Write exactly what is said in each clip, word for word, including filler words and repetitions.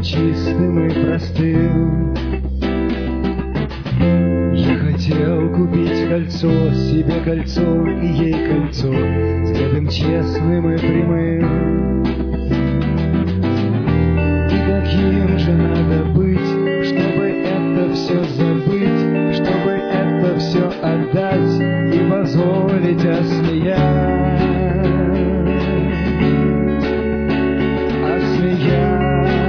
чистым и простым. Я хотел купить кольцо, себе кольцо и ей кольцо, взглядом честным и прямым. И каким же надо быть, чтобы это все забыть, чтобы это все отдать и позволить осмеять, осмеять.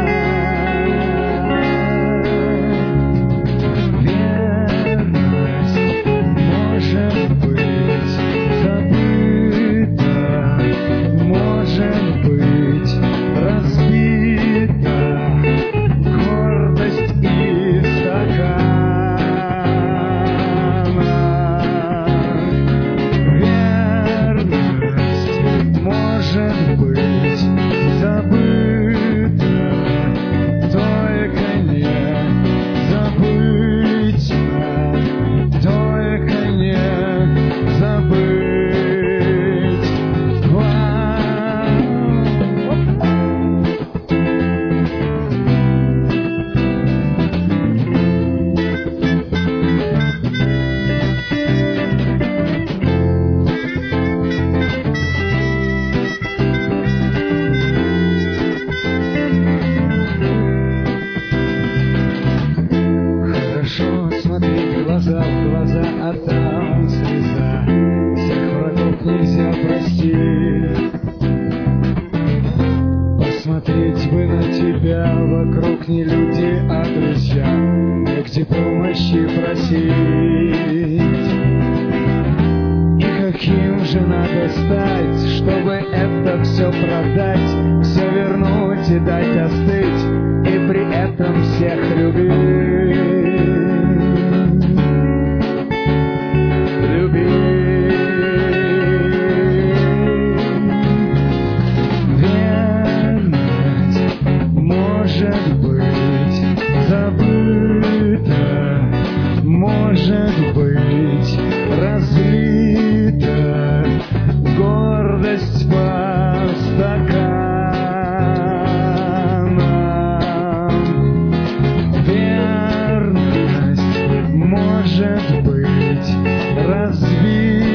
Смотреть глаза в глаза, а там слеза. Всех врагов нельзя простить. Посмотреть бы на тебя, вокруг не люди, а друзья, негде помощи просить. И каким же надо стать, чтобы это все продать, все вернуть и дать остыть, и при этом всех любить. Может быть, разлита гордость по стаканам. Верность может быть развита.